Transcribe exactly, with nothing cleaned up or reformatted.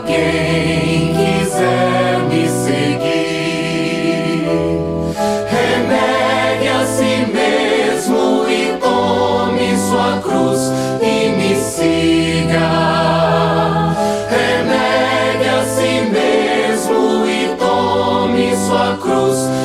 Quem quiser me seguir, renegue a si mesmo e tome sua cruz e me siga. Renegue a si mesmo e tome sua cruz